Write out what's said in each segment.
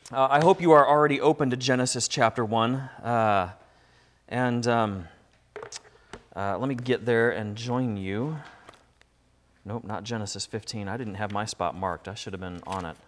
I hope you are already open to Genesis chapter 1. Let me get there and join you. Nope, not Genesis 15. I didn't have my spot marked. I should have been on it.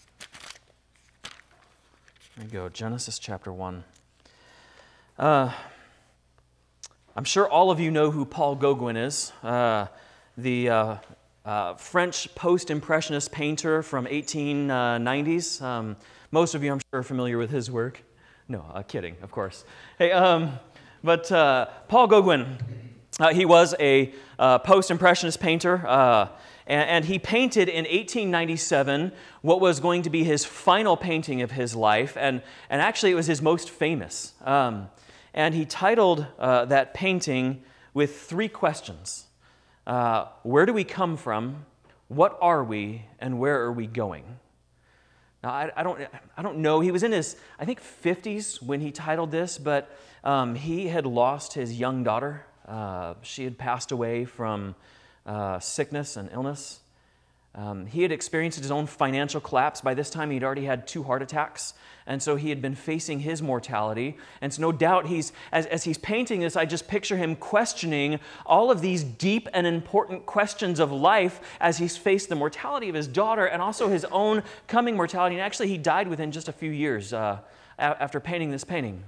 There you go, Genesis chapter 1. I'm sure all of you know who Paul Gauguin is, the French post-impressionist painter from 1890s. Most of you, I'm sure, are familiar with his work. No, kidding, of course. Hey, but Paul Gauguin, he was a post-impressionist painter, and he painted in 1897 what was going to be his final painting of his life, and actually it was his most famous. And he titled that painting with three questions. Where do we come from? What are we? And where are we going? Now, I don't know. He was in his, I think, 50s when he titled this, but he had lost his young daughter. She had passed away from sickness and illness. He had experienced his own financial collapse. By this time, he'd already had 2 heart attacks, and so he had been facing his mortality. And so no doubt, as he's painting this, I just picture him questioning all of these deep and important questions of life as he's faced the mortality of his daughter and also his own coming mortality. And actually, he died within just a few years after painting this painting.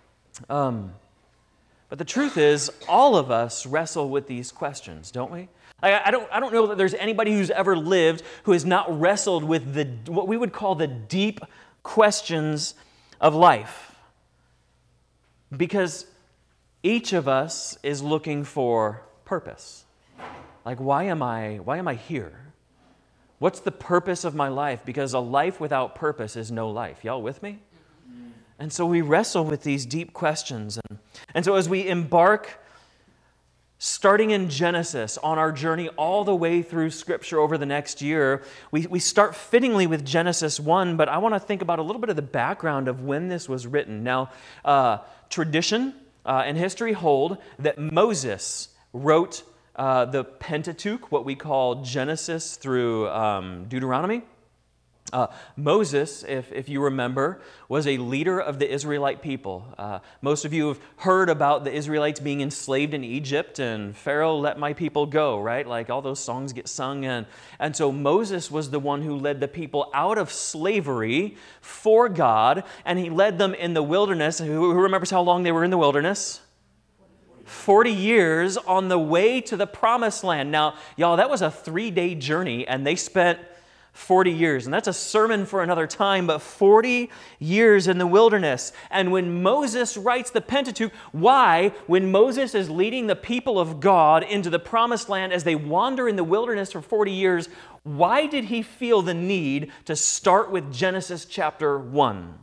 But the truth is, all of us wrestle with these questions, don't we? I don't know that there's anybody who's ever lived who has not wrestled with what we would call the deep questions of life. Because each of us is looking for purpose. Like, why am I here? What's the purpose of my life? Because a life without purpose is no life. Y'all with me? And so we wrestle with these deep questions. And so as we embark, starting in Genesis, on our journey all the way through Scripture over the next year, we start fittingly with Genesis 1, but I want to think about a little bit of the background of when this was written. Now, tradition and history hold that Moses wrote the Pentateuch, what we call Genesis through Deuteronomy. Moses, if you remember, was a leader of the Israelite people. Most of you have heard about the Israelites being enslaved in Egypt and Pharaoh, let my people go, right? Like all those songs get sung. And so Moses was the one who led the people out of slavery for God, and he led them in the wilderness. Who remembers how long they were in the wilderness? 40 years on the way to the promised land. Now, y'all, that was a 3-day journey, and they spent 40 years. And that's a sermon for another time, but 40 years in the wilderness. And when Moses writes the Pentateuch, why, when Moses is leading the people of God into the promised land as they wander in the wilderness for 40 years, why did he feel the need to start with Genesis chapter 1?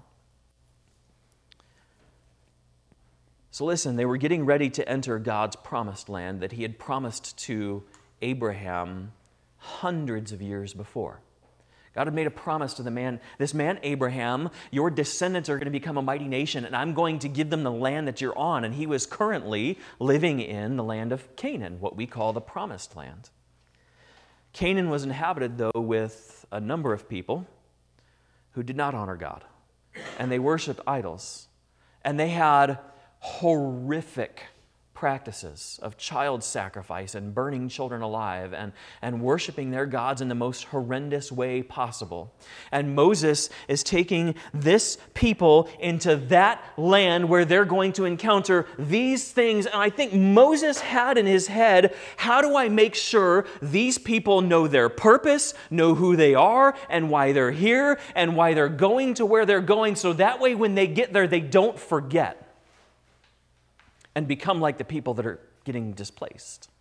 So listen, they were getting ready to enter God's promised land that he had promised to Abraham hundreds of years before. God had made a promise to this man Abraham, your descendants are going to become a mighty nation, and I'm going to give them the land that you're on. And he was currently living in the land of Canaan, what we call the promised land. Canaan was inhabited, though, with a number of people who did not honor God, and they worshiped idols, and they had horrific practices of child sacrifice and burning children alive and worshiping their gods in the most horrendous way possible. And Moses is taking this people into that land where they're going to encounter these things. And I think Moses had in his head, how do I make sure these people know their purpose, know who they are, and why they're here, and why they're going to where they're going, so that way when they get there, they don't forget and become like the people that are getting displaced.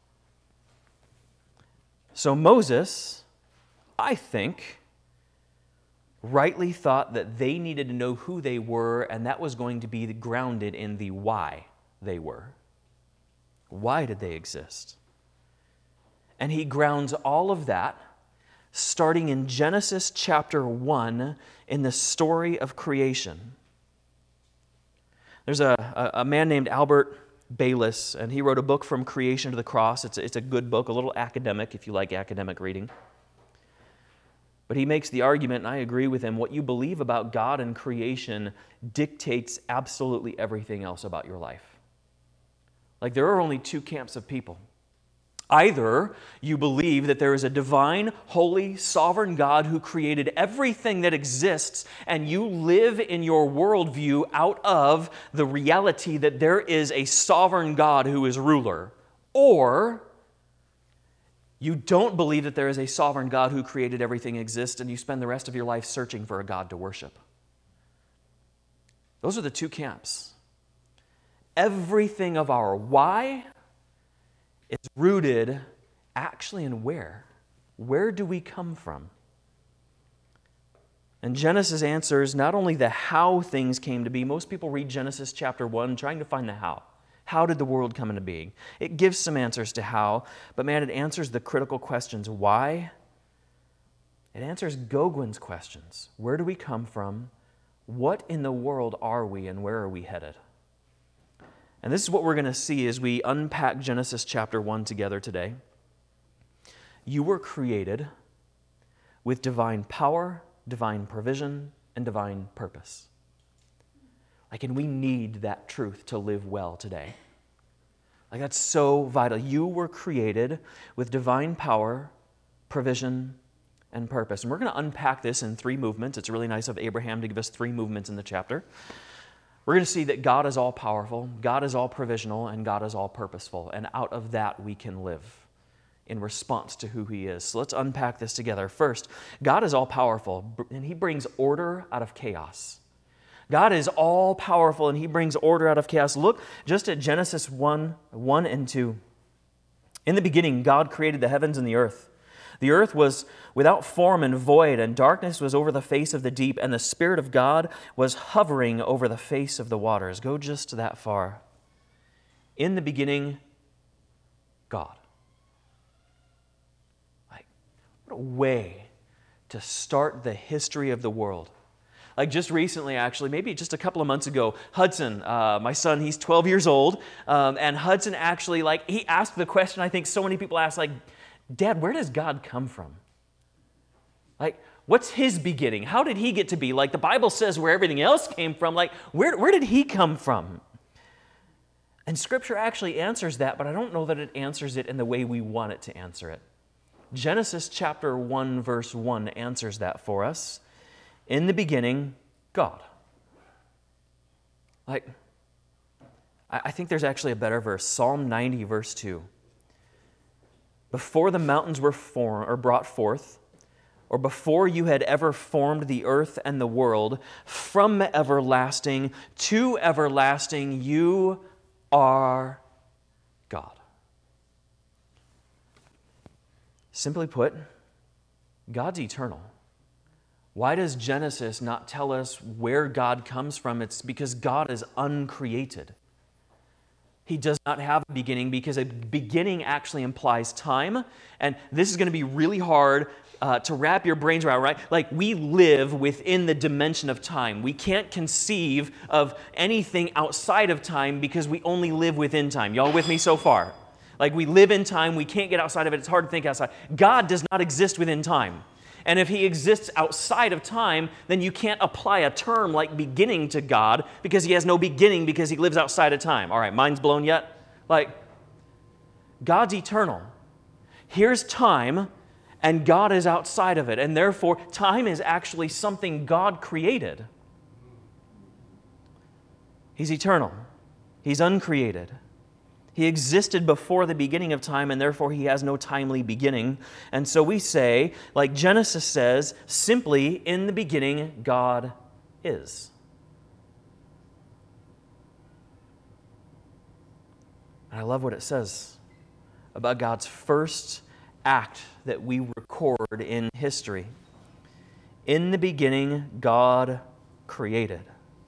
So Moses, I think, rightly thought that they needed to know who they were, and that was going to be grounded in the why they were. Why did they exist? And he grounds all of that starting in Genesis chapter 1 in the story of creation. There's a man named Albert Baylis, and he wrote a book, From Creation to the Cross. It's a good book, a little academic if you like academic reading. But he makes the argument, and I agree with him, what you believe about God and creation dictates absolutely everything else about your life. Like, there are only two camps of people. Either you believe that there is a divine, holy, sovereign God who created everything that exists, and you live in your worldview out of the reality that there is a sovereign God who is ruler. Or you don't believe that there is a sovereign God who created everything exists, and you spend the rest of your life searching for a God to worship. Those are the two camps. Everything of our why is rooted actually in where. Where do we come from? And Genesis answers not only the how things came to be. Most people read Genesis chapter 1 trying to find the how. How did the world come into being? It gives some answers to how, but man, it answers the critical questions. Why? It answers Gogwin's questions. Where do we come from? What in the world are we, and where are we headed? And this is what we're going to see as we unpack Genesis chapter 1 together today. You were created with divine power, divine provision, and divine purpose. Like, and we need that truth to live well today. Like, that's so vital. You were created with divine power, provision, and purpose. And we're going to unpack this in three movements. It's really nice of Abraham to give us three movements in the chapter. We're going to see that God is all-powerful, God is all-provisional, and God is all-purposeful. And out of that, we can live in response to who He is. So let's unpack this together. First, God is all-powerful, and He brings order out of chaos. God is all-powerful, and He brings order out of chaos. Look just at Genesis 1 and 2. In the beginning, God created the heavens and the earth. The earth was without form and void, and darkness was over the face of the deep, and the Spirit of God was hovering over the face of the waters. Go just that far. In the beginning, God. Like, what a way to start the history of the world. Like, just recently, actually, maybe just a couple of months ago, Hudson, my son, he's 12 years old, and Hudson actually, he asked the question I think so many people ask, Dad, where does God come from? What's His beginning? How did He get to be? The Bible says where everything else came from. Where did He come from? And Scripture actually answers that, but I don't know that it answers it in the way we want it to answer it. Genesis chapter 1, verse 1 answers that for us. In the beginning, God. I think there's actually a better verse. Psalm 90, verse 2. Before the mountains were formed or brought forth, or before you had ever formed the earth and the world, from everlasting to everlasting, you are God. Simply put, God's eternal. Why does Genesis not tell us where God comes from? It's because God is uncreated. He does not have a beginning, because a beginning actually implies time. And this is going to be really hard to wrap your brains around, right? We live within the dimension of time. We can't conceive of anything outside of time because we only live within time. Y'all with me so far? We live in time. We can't get outside of it. It's hard to think outside. God does not exist within time. And if He exists outside of time, then you can't apply a term like beginning to God, because He has no beginning because He lives outside of time. All right, mind's blown yet? God's eternal. Here's time, and God is outside of it. And therefore, time is actually something God created. He's eternal. He's uncreated. He existed before the beginning of time, and therefore He has no timely beginning. And so we say, like Genesis says, simply, in the beginning, God is. And I love what it says about God's first act that we record in history. In the beginning, God created.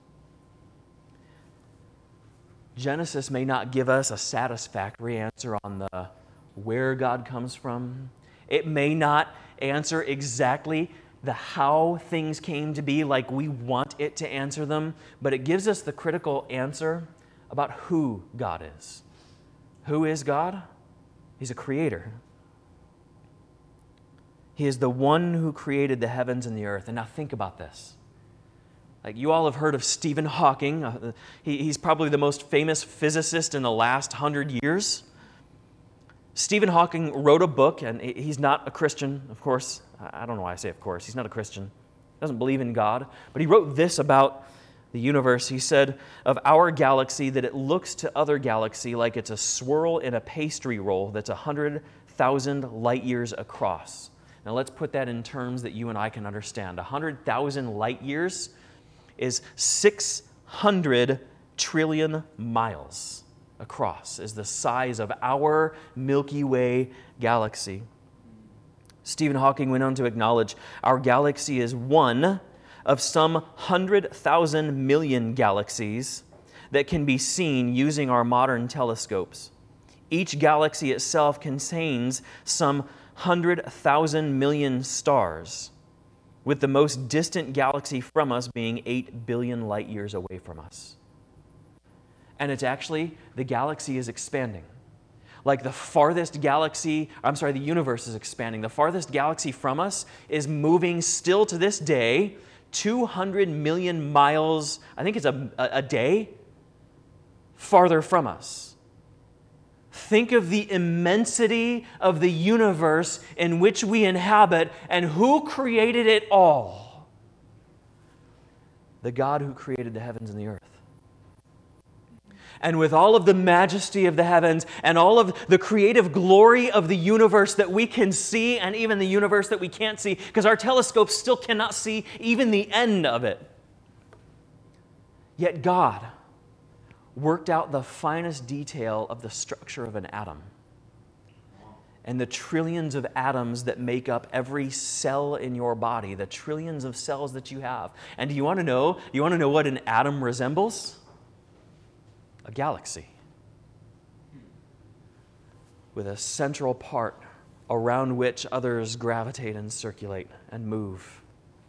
Genesis may not give us a satisfactory answer on the where God comes from. It may not answer exactly the how things came to be like we want it to answer them, but it gives us the critical answer about who God is. Who is God? He's a creator. He is the one who created the heavens and the earth. And now think about this. Like, you all have heard of Stephen Hawking. He's probably the most famous physicist in the last 100 years. Stephen Hawking wrote a book, and he's not a Christian, of course. I don't know why I say of course. He's not a Christian. He doesn't believe in God. But he wrote this about the universe. He said of our galaxy that it looks to other galaxy like it's a swirl in a pastry roll that's 100,000 light years across. Now let's put that in terms that you and I can understand. 100,000 light years is 600 trillion miles across, is the size of our Milky Way galaxy. Stephen Hawking went on to acknowledge our galaxy is one of some 100,000 million galaxies that can be seen using our modern telescopes. Each galaxy itself contains some 100,000 million stars, with the most distant galaxy from us being 8 billion light years away from us. And it's actually, the galaxy is expanding. Like the farthest galaxy, the universe is expanding. The farthest galaxy from us is moving still to this day 200 million miles, I think it's a day, farther from us. Think of the immensity of the universe in which we inhabit, and who created it all? The God who created the heavens and the earth. And with all of the majesty of the heavens and all of the creative glory of the universe that we can see, and even the universe that we can't see, because our telescopes still cannot see even the end of it. Yet God worked out the finest detail of the structure of an atom and the trillions of atoms that make up every cell in your body, the trillions of cells that you have. And do you want to know what an atom resembles? A galaxy with a central part around which others gravitate and circulate and move.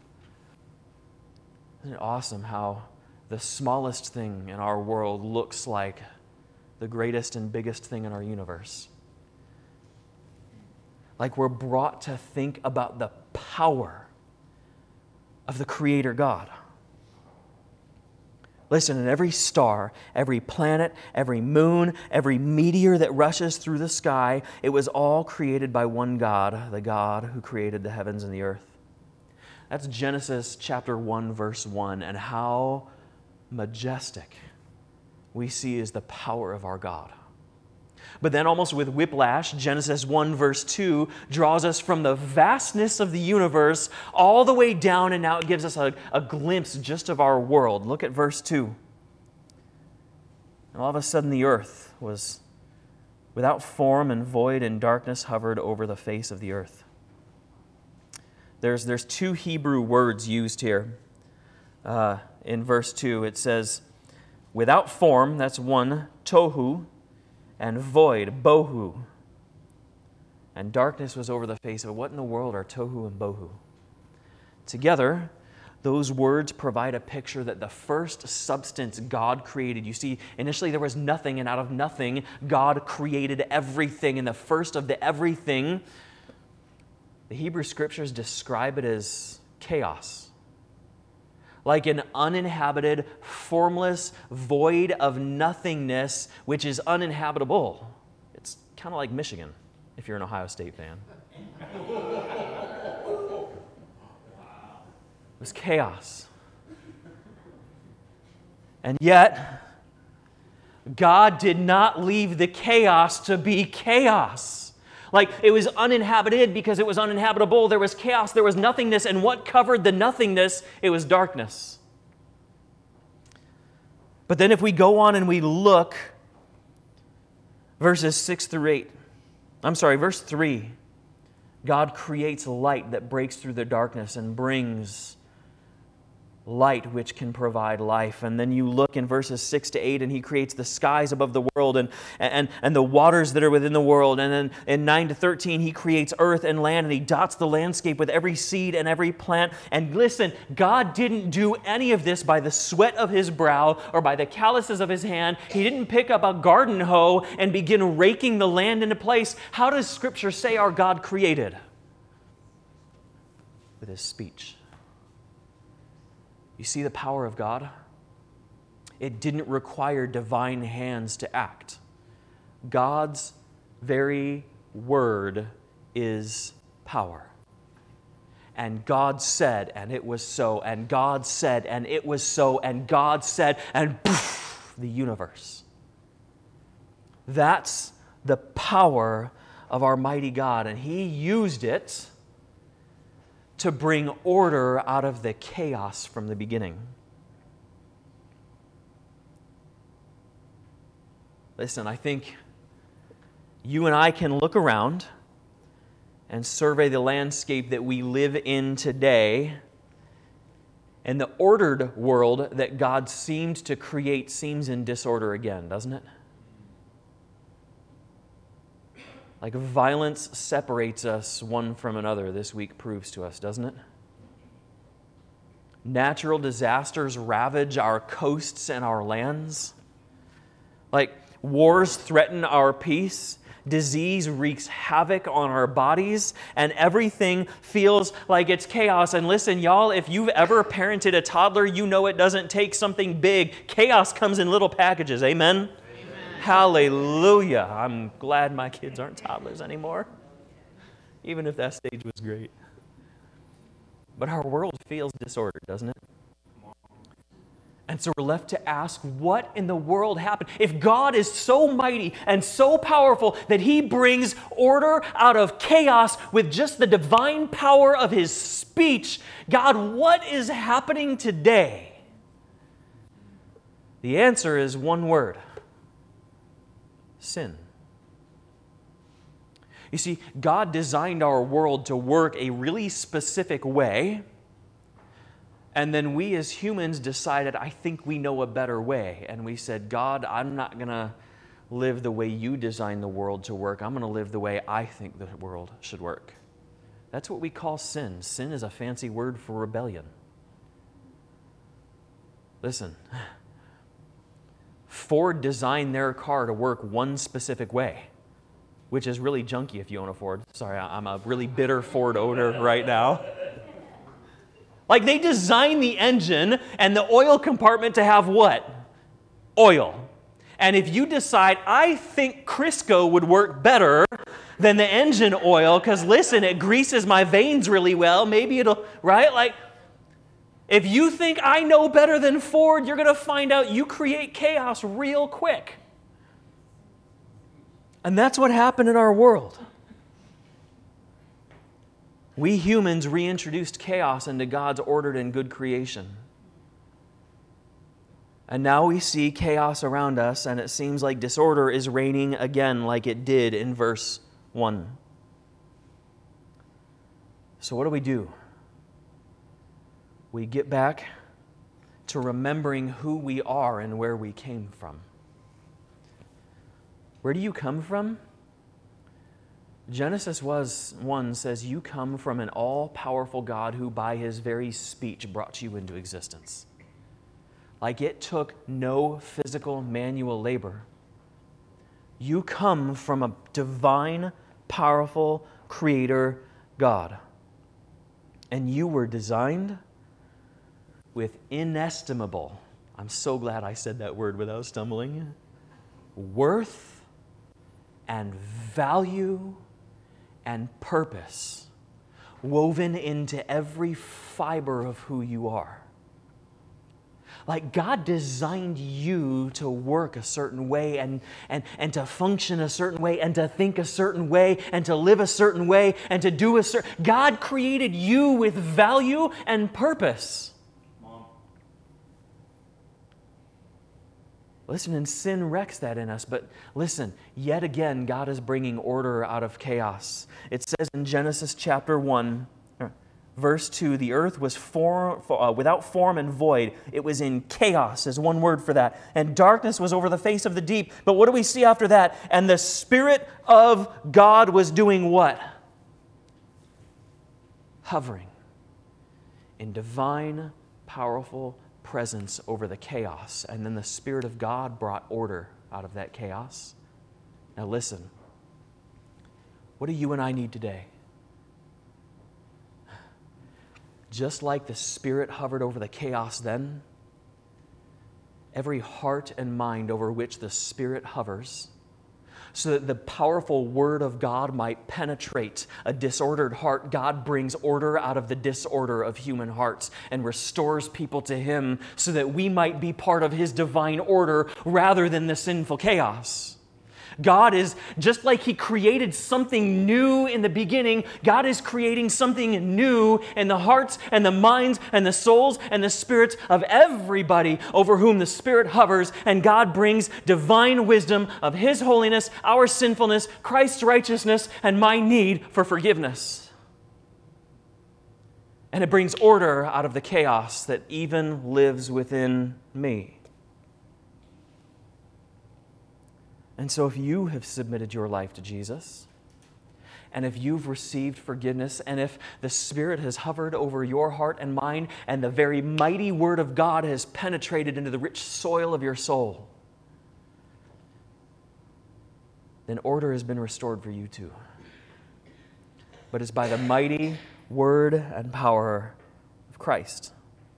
Isn't it awesome how the smallest thing in our world looks like the greatest and biggest thing in our universe? Like we're brought to think about the power of the Creator God. Listen, and every star, every planet, every moon, every meteor that rushes through the sky, it was all created by one God, the God who created the heavens and the earth. That's Genesis chapter 1, verse 1, and how majestic we see is the power of our God. But then almost with whiplash, Genesis 1 verse 2 draws us from the vastness of the universe all the way down, and now it gives us a glimpse just of our world. Look at verse 2. And all of a sudden the earth was without form and void, and darkness hovered over the face of the earth. There's two Hebrew words used here. In verse 2 it says, without form, that's one, tohu, and void, bohu. And darkness was over the face of it. What in the world are tohu and bohu? Together, those words provide a picture that the first substance God created. You see, initially there was nothing, and out of nothing, God created everything. And the first of the everything, the Hebrew Scriptures describe it as chaos. Like an uninhabited, formless void of nothingness, which is uninhabitable. It's kind of like Michigan, if you're an Ohio State fan. It was chaos. And yet, God did not leave the chaos to be chaos. Like, it was uninhabited because it was uninhabitable. There was chaos, there was nothingness, and what covered the nothingness? It was darkness. But then if we go on and we look, verses 6 through 8, verse 3, God creates light that breaks through the darkness and brings light which can provide life. And then you look in verses 6 to 8, and He creates the skies above the world and the waters that are within the world. And then in 9 to 13, He creates earth and land, and He dots the landscape with every seed and every plant. And listen, God didn't do any of this by the sweat of His brow or by the calluses of His hand. He didn't pick up a garden hoe and begin raking the land into place. How does Scripture say our God created? with his speech. You see the power of God? It didn't require divine hands to act. God's very word is power. And God said, and it was so, and God said, and it was so, and God said, and poof, the universe. That's the power of our mighty God, and He used it to bring order out of the chaos from the beginning. Listen, I think you and I can look around and survey the landscape that we live in today, and the ordered world that God seemed to create seems in disorder again, doesn't it? Like violence separates us one from another, this week proves to us, doesn't it? Natural disasters ravage our coasts and our lands. Like wars threaten our peace. Disease wreaks havoc on our bodies, and everything feels like it's chaos. And listen, y'all, if you've ever parented a toddler, you know it doesn't take something big. Chaos comes in little packages. Amen? Hallelujah. I'm glad my kids aren't toddlers anymore, even if that stage was great. But our world feels disordered, doesn't it? And so we're left to ask, what in the world happened? If God is so mighty and so powerful that He brings order out of chaos with just the divine power of His speech, God, what is happening today? The answer is one word: sin. You see, God designed our world to work a really specific way, and then we as humans decided, I think we know a better way. And we said, God, I'm not going to live the way you designed the world to work. I'm going to live the way I think the world should work. That's what we call sin. Sin is a fancy word for rebellion. Listen, Ford designed their car to work one specific way, which is really junky if you own a Ford. Sorry, I'm a really bitter Ford owner right now. Like they designed the engine and the oil compartment to have what? Oil. And if you decide, I think Crisco would work better than the engine oil, because listen, it greases my veins really well, maybe it'll, right? Like, if you think I know better than Ford, you're going to find out you create chaos real quick. And that's what happened in our world. We humans reintroduced chaos into God's ordered and good creation. And now we see chaos around us, and it seems like disorder is reigning again like it did in verse 1. So what do? We get back to remembering who we are and where we came from. Where do you come from? Genesis 1 says, you come from an all-powerful God who by His very speech brought you into existence. Like it took no physical manual labor. You come from a divine, powerful Creator God. And you were designed with inestimable, I'm so glad I said that word without stumbling, worth and value and purpose woven into every fiber of who you are. Like God designed you to work a certain way and to function a certain way and to think a certain way and to live a certain way and to do a certain... God created you with value and purpose. Listen, and sin wrecks that in us. But listen, yet again, God is bringing order out of chaos. It says in Genesis chapter 1, verse 2, the earth was without form and void. It was in chaos, is one word for that. And darkness was over the face of the deep. But what do we see after that? And the Spirit of God was doing what? Hovering in divine, powerful presence over the chaos. And then the Spirit of God brought order out of that chaos. Now listen, what do you and I need today? just like the Spirit hovered over the chaos then, every heart and mind over which the Spirit hovers, so that the powerful Word of God might penetrate a disordered heart, God brings order out of the disorder of human hearts and restores people to Him so that we might be part of His divine order rather than the sinful chaos. God is, just like He created something new in the beginning, God is creating something new in the hearts and the minds and the souls and the spirits of everybody over whom the Spirit hovers, and God brings divine wisdom of His holiness, our sinfulness, Christ's righteousness, and my need for forgiveness. And it brings order out of the chaos that even lives within me. And so if you have submitted your life to Jesus, and if you've received forgiveness, and if the Spirit has hovered over your heart and mind, and the very mighty Word of God has penetrated into the rich soil of your soul, then order has been restored for you too. But it's by the mighty Word and power of Christ.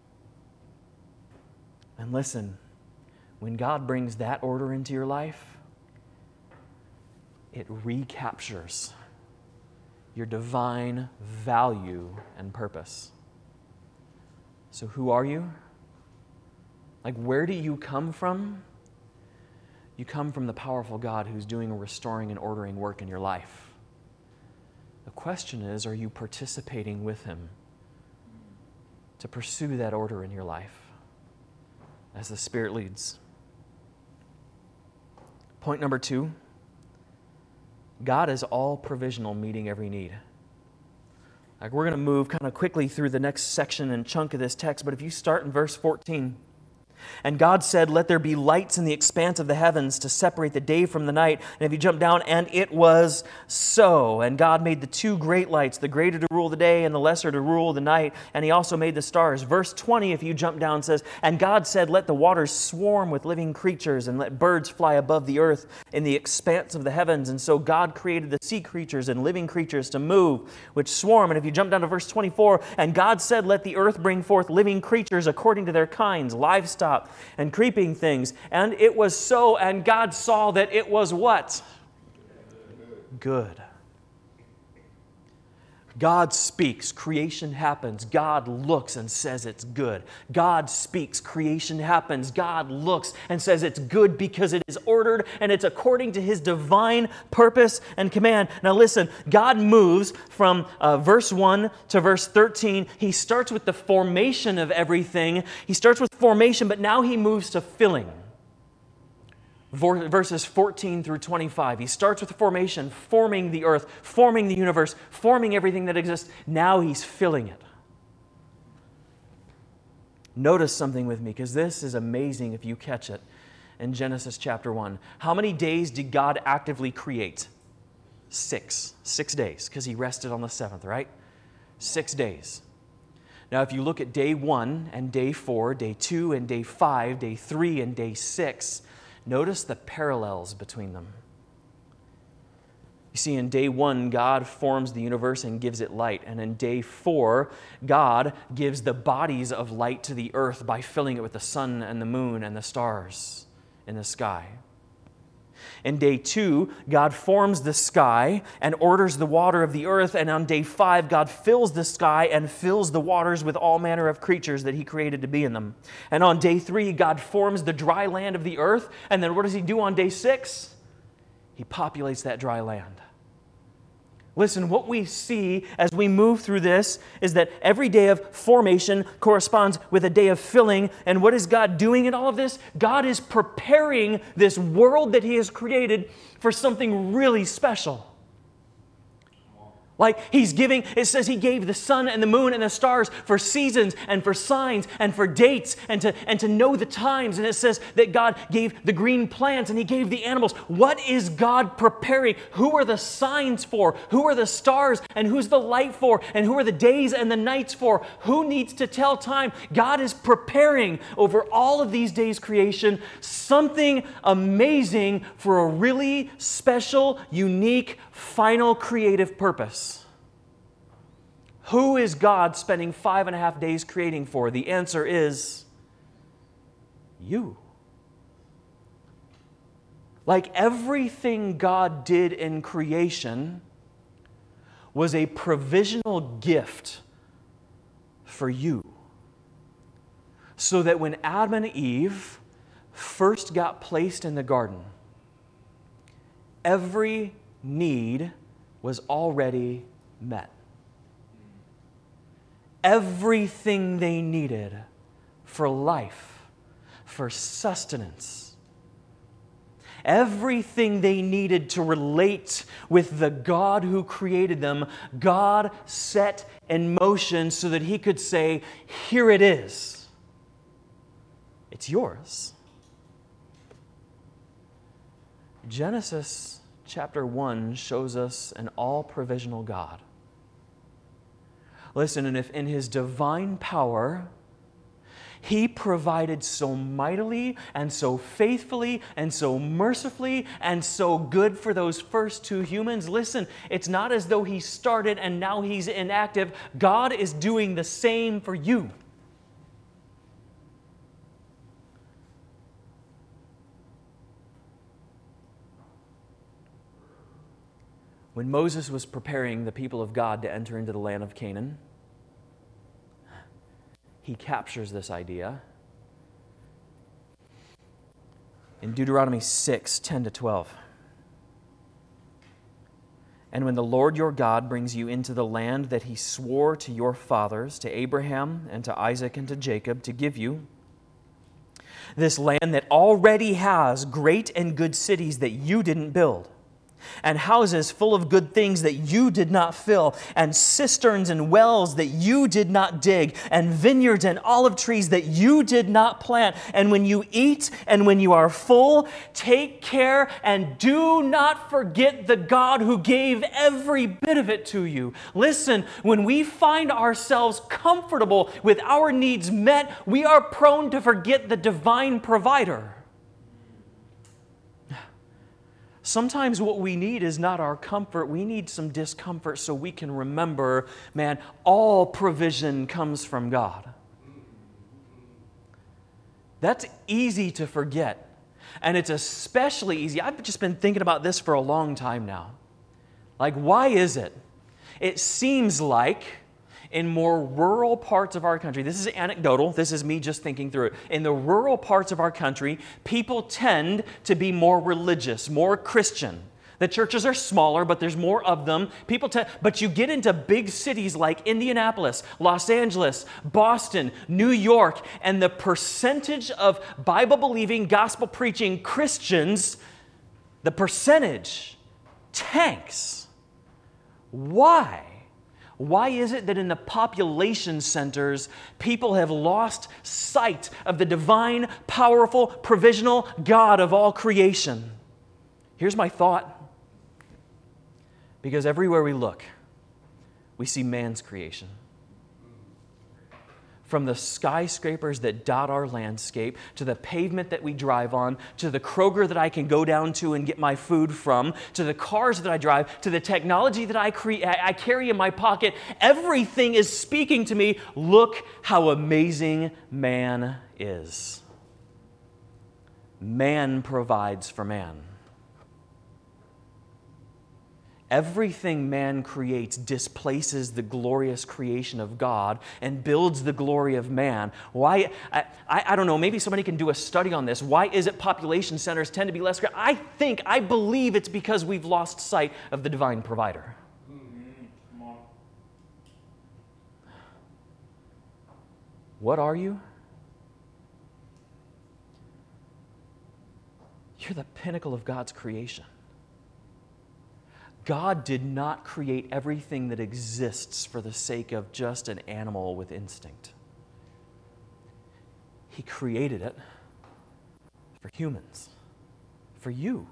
And listen, when God brings that order into your life, it recaptures your divine value and purpose. So who are you? Like, where do you come from? You come from the powerful God who's doing a restoring and ordering work in your life. The question is, are you participating with Him to pursue that order in your life as the Spirit leads? Point number 2. God is all provisional, meeting every need. Like, we're going to move kind of quickly through the next section and chunk of this text, but if you start in verse 14, and God said, "Let there be lights in the expanse of the heavens to separate the day from the night." And if you jump down, and it was so. And God made the two great lights, the greater to rule the day and the lesser to rule the night. And He also made the stars. Verse 20, if you jump down, says, "And God said, Let the waters swarm with living creatures, and let birds fly above the earth in the expanse of the heavens." And so God created the sea creatures and living creatures to move, which swarm. And if you jump down to verse 24, "And God said, Let the earth bring forth living creatures according to their kinds, livestock, and creeping things. And it was so, and God saw that it was" what? Good. God speaks, creation happens. God looks and says it's good. God speaks, creation happens. God looks and says it's good because it is ordered and it's according to His divine purpose and command. Now listen, God moves from verse 1 to verse 13. He starts with the formation of everything. He starts with formation, but now He moves to filling. Verses 14 through 25. He starts with the formation, forming the earth, forming the universe, forming everything that exists. Now He's filling it. Notice something with me, because this is amazing if you catch it in Genesis chapter 1. How many days did God actively create? 6. 6 days, because He rested on the 7th, right? 6 days. Now, if you look at day 1 and day 4, day 2 and day 5, day 3 and day 6, notice the parallels between them. You see, in day 1, God forms the universe and gives it light. And in day 4, God gives the bodies of light to the earth by filling it with the sun and the moon and the stars in the sky. In day 2, God forms the sky and orders the water of the earth. And on day 5, God fills the sky and fills the waters with all manner of creatures that He created to be in them. And on day 3, God forms the dry land of the earth. And then what does He do on day 6? He populates that dry land. Listen, what we see as we move through this is that every day of formation corresponds with a day of filling. And what is God doing in all of this? God is preparing this world that He has created for something really special. Like He's giving, it says He gave the sun and the moon and the stars for seasons and for signs and for dates and to know the times. And it says that God gave the green plants and He gave the animals. What is God preparing? Who are the signs for? Who are the stars? And who's the light for? And who are the days and the nights for? Who needs to tell time? God is preparing over all of these days' creation something amazing for a really special, unique, final creative purpose. Who is God spending 5.5 days creating for? The answer is you. Like everything God did in creation was a provisional gift for you. So that when Adam and Eve first got placed in the garden, every need was already met. Everything they needed for life, for sustenance, everything they needed to relate with the God who created them, God set in motion so that He could say, here it is. It's yours. Genesis chapter 1 shows us an all-provisional God. Listen, and if in His divine power, He provided so mightily and so faithfully and so mercifully and so good for those first two humans, listen, it's not as though He started and now He's inactive. God is doing the same for you. When Moses was preparing the people of God to enter into the land of Canaan, he captures this idea in Deuteronomy 6:10-12. And when the Lord your God brings you into the land that He swore to your fathers, to Abraham and to Isaac and to Jacob, to give you, this land that already has great and good cities that you didn't build, and houses full of good things that you did not fill, and cisterns and wells that you did not dig, and vineyards and olive trees that you did not plant. And when you eat and when you are full, take care and do not forget the God who gave every bit of it to you. Listen, when we find ourselves comfortable with our needs met, we are prone to forget the divine provider. Sometimes what we need is not our comfort. We need some discomfort so we can remember, man, all provision comes from God. That's easy to forget. And it's especially easy. I've just been thinking about this for a long time now. Like, why is it? It seems like in more rural parts of our country, this is anecdotal, this is me just thinking through it. In the rural parts of our country, people tend to be more religious, more Christian. The churches are smaller, but there's more of them. But you get into big cities like Indianapolis, Los Angeles, Boston, New York, and the percentage of Bible-believing, gospel-preaching Christians, the percentage tanks. Why? Why is it that in the population centers, people have lost sight of the divine, powerful, provisional God of all creation? Here's my thought. Because everywhere we look, we see man's creation. From the skyscrapers that dot our landscape, to the pavement that we drive on, to the Kroger that I can go down to and get my food from, to the cars that I drive, to the technology that I carry in my pocket, everything is speaking to me, look how amazing man is. Man provides for man. Everything man creates displaces the glorious creation of God and builds the glory of man. Why? I don't know, maybe somebody can do a study on this. Why is it population centers tend to be less? I believe it's because we've lost sight of the divine provider. Come on. What are you? You're the pinnacle of God's creation. God did not create everything that exists for the sake of just an animal with instinct. He created it for humans, for you.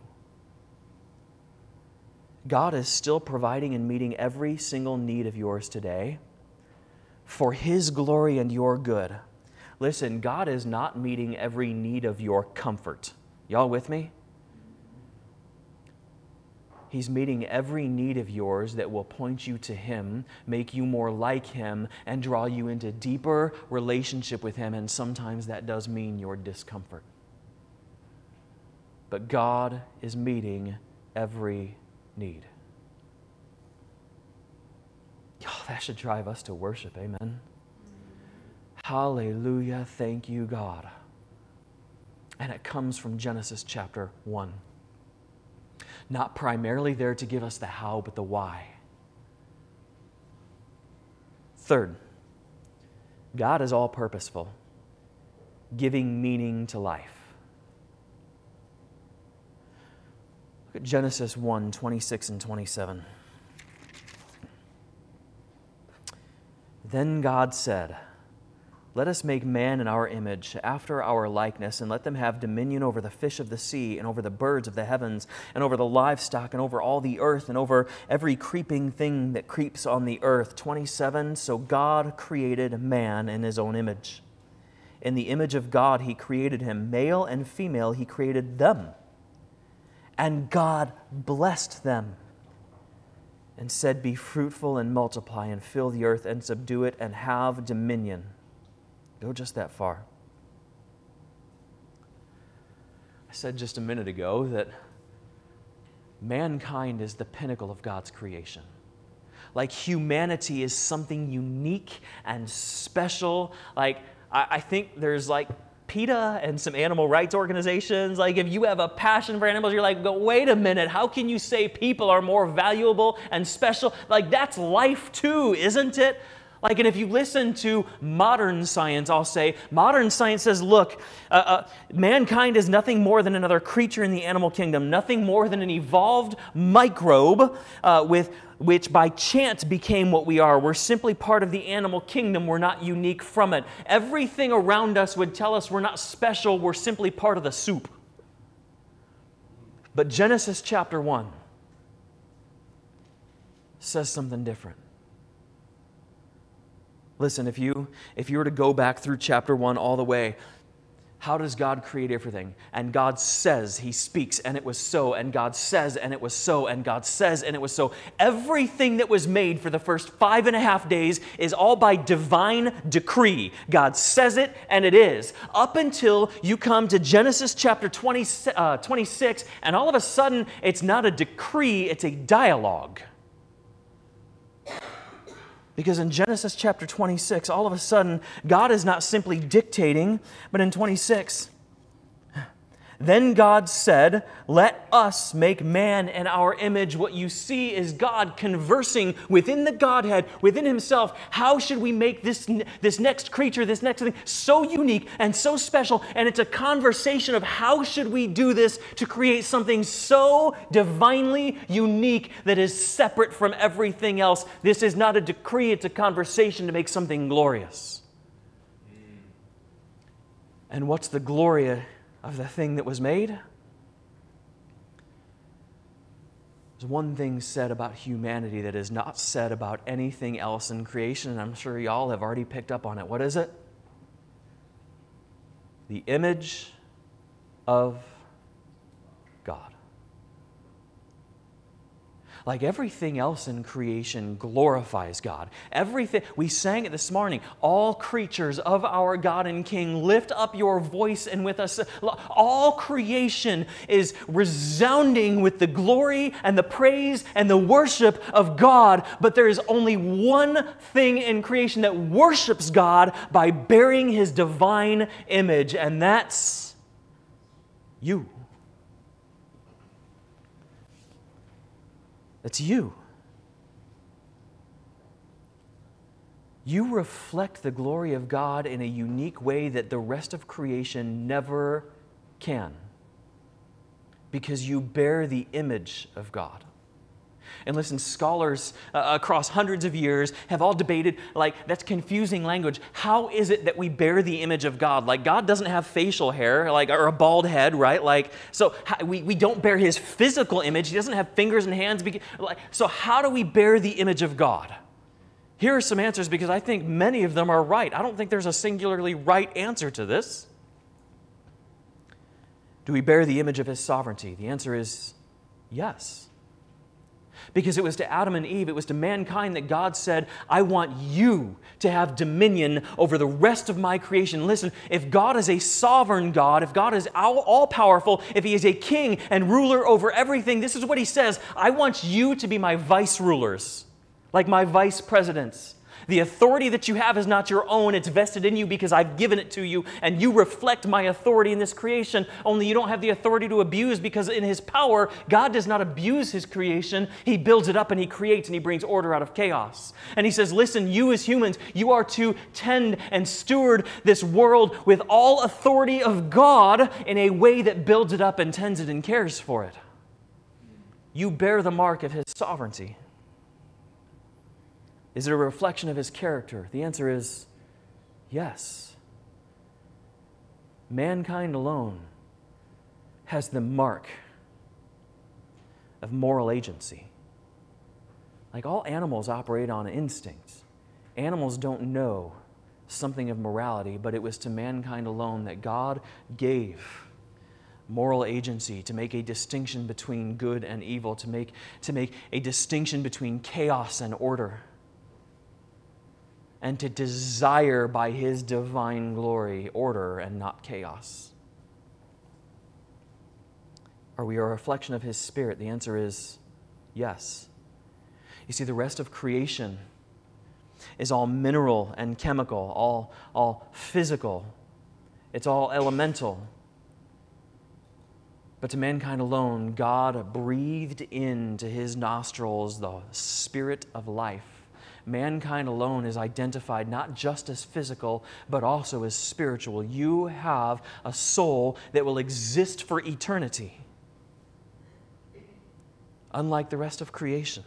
God is still providing and meeting every single need of yours today for His glory and your good. Listen, God is not meeting every need of your comfort. Y'all with me? He's meeting every need of yours that will point you to Him, make you more like Him, and draw you into deeper relationship with Him. And sometimes that does mean your discomfort. But God is meeting every need. Oh, that should drive us to worship. Amen. Hallelujah. Thank you, God. And it comes from Genesis chapter 1. Not primarily there to give us the how, but the why. Third, God is all purposeful, giving meaning to life. Look at Genesis 1, 26 and 27. Then God said, "Let us make man in our image, after our likeness, and let them have dominion over the fish of the sea, and over the birds of the heavens, and over the livestock, and over all the earth, and over every creeping thing that creeps on the earth." 27, so God created man in His own image. In the image of God He created him, male and female He created them. And God blessed them and said, "Be fruitful and multiply, and fill the earth, and subdue it, and have dominion." Go just that far. I said just a minute ago that mankind is the pinnacle of God's creation. Like humanity is something unique and special. Like I think there's like PETA and some animal rights organizations. Like if you have a passion for animals, you're like, wait a minute, how can you say people are more valuable and special? Like that's life too, isn't it? Like, and if you listen to modern science, I'll say, modern science says, look, mankind is nothing more than another creature in the animal kingdom, nothing more than an evolved microbe which by chance became what we are. We're simply part of the animal kingdom. We're not unique from it. Everything around us would tell us we're not special. We're simply part of the soup. But Genesis chapter 1 says something different. Listen, if you were to go back through chapter 1 all the way, how does God create everything? And God says, He speaks, and it was so, and God says, and it was so, and God says, and it was so. Everything that was made for the first 5.5 days is all by divine decree. God says it, and it is. Up until you come to Genesis chapter 26, and all of a sudden, it's not a decree, it's a dialogue. Because in Genesis chapter 26, all of a sudden, God is not simply dictating, but in 26, then God said, "Let us make man in our image." What you see is God conversing within the Godhead, within Himself. How should we make this next creature, this next thing, so unique and so special? And it's a conversation of how should we do this to create something so divinely unique that is separate from everything else. This is not a decree, it's a conversation to make something glorious. And what's the glory of the thing that was made? There's one thing said about humanity that is not said about anything else in creation, and I'm sure y'all have already picked up on it. What is it? The image of God. Like everything else in creation glorifies God. Everything, we sang it this morning, all creatures of our God and King, lift up your voice and with us. All creation is resounding with the glory and the praise and the worship of God. But there is only one thing in creation that worships God by bearing His divine image, and that's you. It's you. You reflect the glory of God in a unique way that the rest of creation never can, because you bear the image of God. And listen, scholars across hundreds of years have all debated, like, that's confusing language. How is it that we bear the image of God? Like, God doesn't have facial hair, like, or a bald head, right? Like, so we don't bear His physical image. He doesn't have fingers and hands. So how do we bear the image of God? Here are some answers, because I think many of them are right. I don't think there's a singularly right answer to this. Do we bear the image of His sovereignty? The answer is yes. Because it was to Adam and Eve, it was to mankind that God said, I want you to have dominion over the rest of my creation. Listen, if God is a sovereign God, if God is all-powerful, if He is a king and ruler over everything, this is what He says, I want you to be my vice rulers, like my vice presidents. The authority that you have is not your own. It's vested in you because I've given it to you, and you reflect my authority in this creation. Only you don't have the authority to abuse, because in His power, God does not abuse His creation. He builds it up and He creates and He brings order out of chaos. And He says, listen, you as humans, you are to tend and steward this world with all authority of God in a way that builds it up and tends it and cares for it. You bear the mark of His sovereignty. Is it a reflection of His character? The answer is yes. Mankind alone has the mark of moral agency. Like all animals operate on instinct. Animals don't know something of morality, but it was to mankind alone that God gave moral agency to make a distinction between good and evil, to make a distinction between chaos and order, and to desire by His divine glory order and not chaos. Are we a reflection of His Spirit? The answer is yes. You see, the rest of creation is all mineral and chemical, all physical. It's all elemental. But to mankind alone, God breathed into His nostrils the Spirit of life. Mankind alone is identified not just as physical, but also as spiritual. You have a soul that will exist for eternity, unlike the rest of creation.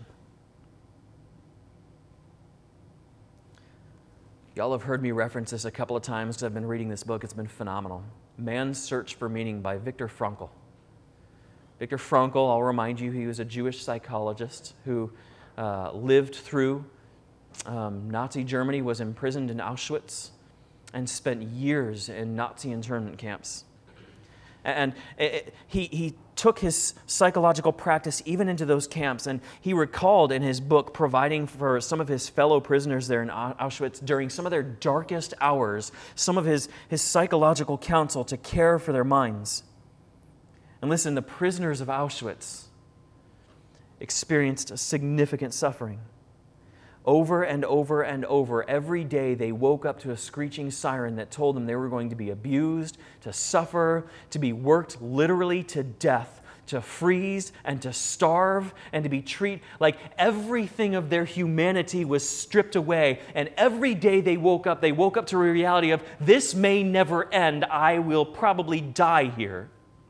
Y'all have heard me reference this a couple of times because I've been reading this book. It's been phenomenal. Man's Search for Meaning by Viktor Frankl. Viktor Frankl, I'll remind you, he was a Jewish psychologist who lived through Nazi Germany, was imprisoned in Auschwitz, and spent years in Nazi internment camps. And he took his psychological practice even into those camps, and he recalled in his book providing for some of his fellow prisoners there in Auschwitz during some of their darkest hours, some of his psychological counsel to care for their minds. And listen, the prisoners of Auschwitz experienced significant suffering. Over and over and over, every day they woke up to a screeching siren that told them they were going to be abused, to suffer, to be worked literally to death, to freeze and to starve and to be treated like everything of their humanity was stripped away. And every day they woke up to a reality of, this may never end. I will probably die here.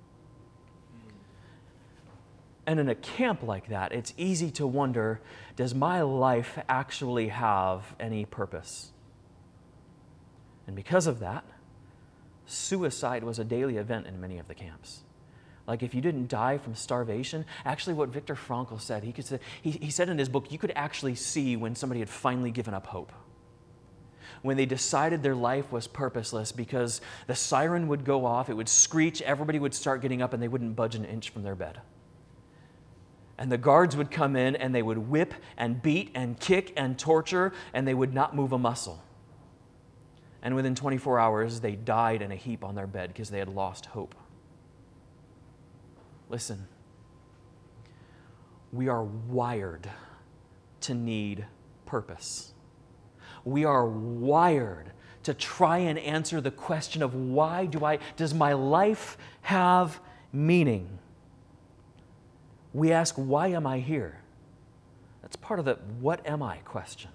And in a camp like that, it's easy to wonder, does my life actually have any purpose? And because of that, suicide was a daily event in many of the camps. Like if you didn't die from starvation, actually what Viktor Frankl said, he said in his book, you could actually see when somebody had finally given up hope. When they decided their life was purposeless, because the siren would go off, it would screech, everybody would start getting up and they wouldn't budge an inch from their bed. And the guards would come in and they would whip and beat and kick and torture, and they would not move a muscle. And within 24 hours, they died in a heap on their bed because they had lost hope. Listen, we are wired to need purpose. We are wired to try and answer the question of does my life have meaning? We ask, why am I here? That's part of the what am I question.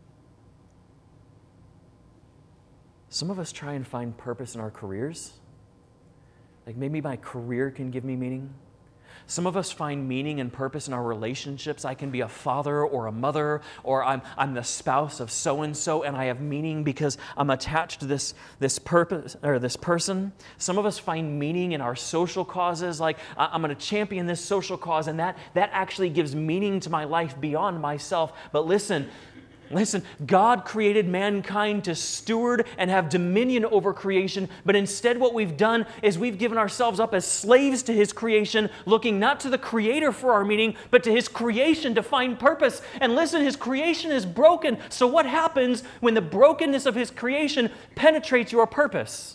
Some of us try and find purpose in our careers. Like maybe my career can give me meaning. Some of us find meaning and purpose in our relationships. I can be a father or a mother, or I'm the spouse of so-and-so, and I have meaning because I'm attached to this purpose or this person. Some of us find meaning in our social causes, like I'm going to champion this social cause, and that actually gives meaning to my life beyond myself. But listen, Listen, God created mankind to steward and have dominion over creation, but instead what we've done is we've given ourselves up as slaves to His creation, looking not to the Creator for our meaning, but to His creation to find purpose. And listen, His creation is broken, so what happens when the brokenness of His creation penetrates your purpose?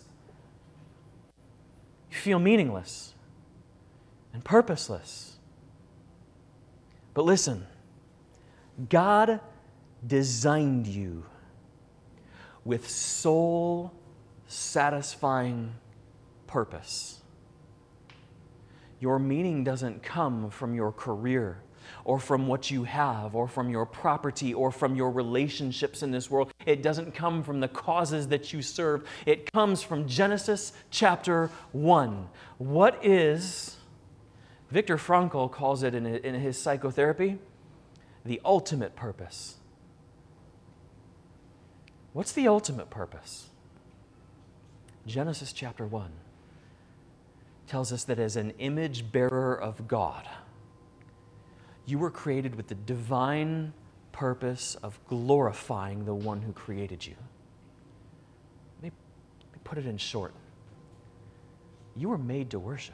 You feel meaningless and purposeless. But listen, God designed you with soul-satisfying purpose. Your meaning doesn't come from your career or from what you have or from your property or from your relationships in this world. It doesn't come from the causes that you serve. It comes from Genesis chapter 1. What is, Viktor Frankl calls it in his psychotherapy, the ultimate purpose. What's the ultimate purpose? Genesis chapter 1 tells us that as an image bearer of God, you were created with the divine purpose of glorifying the one who created you. Let me put it in short. You were made to worship.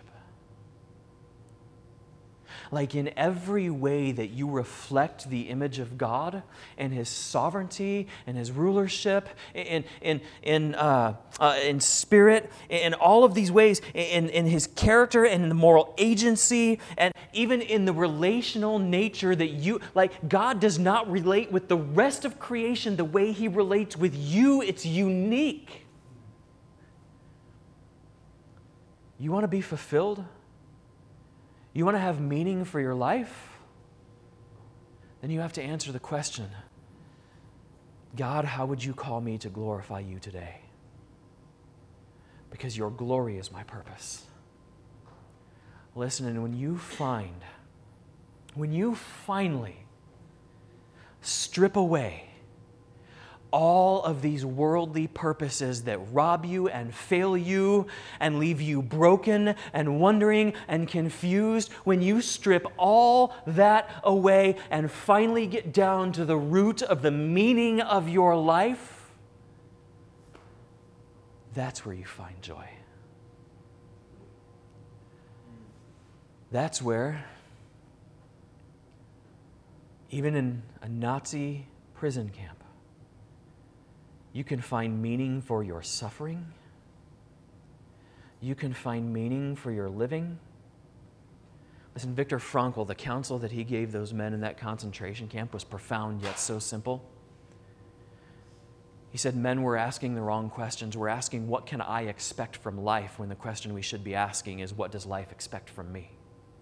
Like in every way that you reflect the image of God and His sovereignty and His rulership in spirit, in all of these ways, in His character and in the moral agency, and even in the relational nature that you, like God does not relate with the rest of creation the way He relates with you. It's unique. You want to be fulfilled? You want to have meaning for your life? Then you have to answer the question, God, how would you call me to glorify you today? Because your glory is my purpose. Listen, and when you finally strip away all of these worldly purposes that rob you and fail you and leave you broken and wondering and confused, when you strip all that away and finally get down to the root of the meaning of your life, that's where you find joy. That's where, even in a Nazi prison camp, you can find meaning for your suffering. You can find meaning for your living. Listen, Viktor Frankl, the counsel that he gave those men in that concentration camp was profound yet so simple. He said, men were asking the wrong questions. We're asking, what can I expect from life, when the question we should be asking is, what does life expect from me?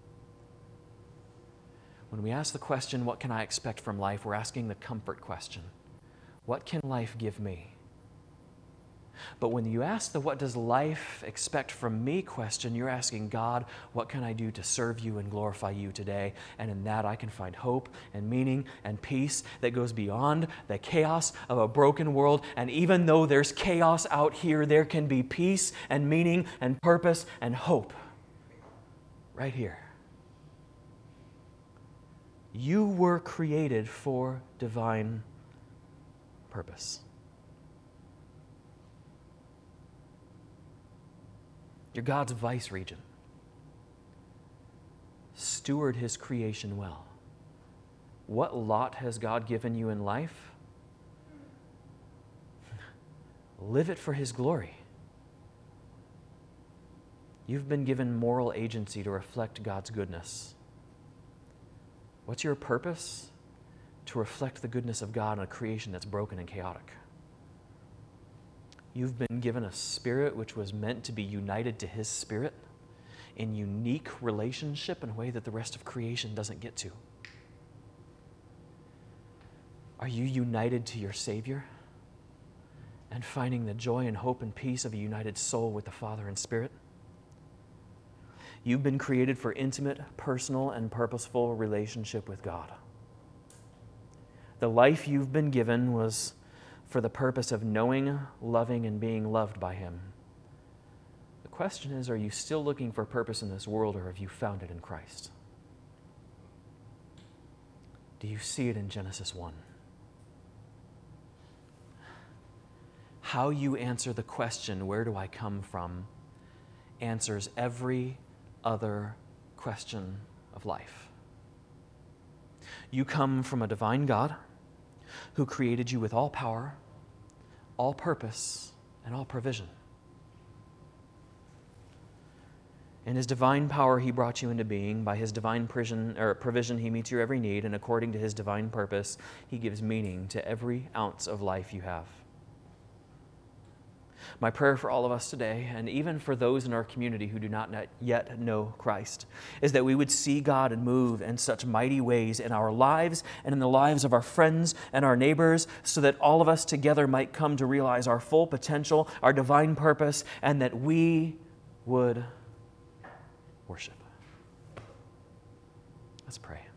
When we ask the question, what can I expect from life, we're asking the comfort question. What can life give me? But when you ask the what does life expect from me question, you're asking God, what can I do to serve you and glorify you today? And in that I can find hope and meaning and peace that goes beyond the chaos of a broken world. And even though there's chaos out here, there can be peace and meaning and purpose and hope right here. You were created for divine purpose. You're God's vice regent. Steward His creation well. What lot has God given you in life? Live it for His glory. You've been given moral agency to reflect God's goodness. What's your purpose? To reflect the goodness of God in a creation that's broken and chaotic. You've been given a spirit which was meant to be united to His Spirit in unique relationship in a way that the rest of creation doesn't get to. Are you united to your Savior and finding the joy and hope and peace of a united soul with the Father and Spirit? You've been created for intimate, personal, and purposeful relationship with God. The life you've been given was for the purpose of knowing, loving, and being loved by Him. The question is, are you still looking for purpose in this world, or have you found it in Christ? Do you see it in Genesis 1? how you answer the question, where do I come from, answers every other question of life. You come from a divine God who created you with all power, all purpose, and all provision. In his divine power, he brought you into being. By his divine provision, he meets your every need, and according to his divine purpose, he gives meaning to every ounce of life you have. My prayer for all of us today, and even for those in our community who do not yet know Christ, is that we would see God move in such mighty ways in our lives and in the lives of our friends and our neighbors, so that all of us together might come to realize our full potential, our divine purpose, and that we would worship. Let's pray.